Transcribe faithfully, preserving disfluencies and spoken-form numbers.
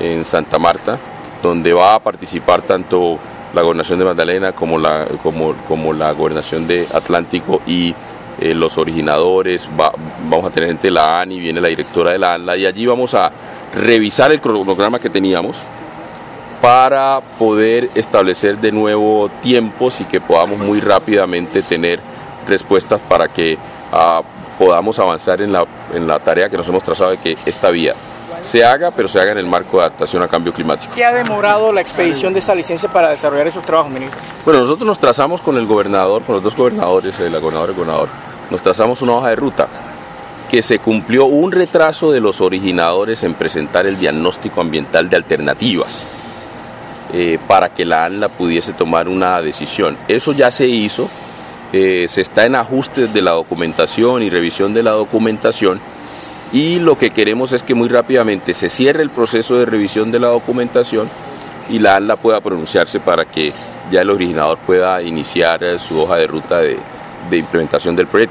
en Santa Marta, donde va a participar tanto la Gobernación de Magdalena como la, como, como la Gobernación de Atlántico y eh, los originadores. Va, vamos a tener gente de la ANI, viene la directora de la ANLA, y allí vamos a revisar el cronograma que teníamos para poder establecer de nuevo tiempos y que podamos muy rápidamente tener respuestas para que uh, podamos avanzar en la, en la tarea que nos hemos trazado de que esta vía se haga, pero se haga en el marco de adaptación al cambio climático. ¿Qué ha demorado la expedición de esa licencia para desarrollar esos trabajos, ministro? Bueno, nosotros nos trazamos con el gobernador, con los dos gobernadores, la gobernadora y el gobernador, nos trazamos una hoja de ruta que se cumplió un retraso de los originadores en presentar el diagnóstico ambiental de alternativas eh, para que la ANLA pudiese tomar una decisión. Eso ya se hizo, eh, se está en ajustes de la documentación y revisión de la documentación, y lo que queremos es que muy rápidamente se cierre el proceso de revisión de la documentación y la ANLA pueda pronunciarse para que ya el originador pueda iniciar su hoja de ruta de, de implementación del proyecto.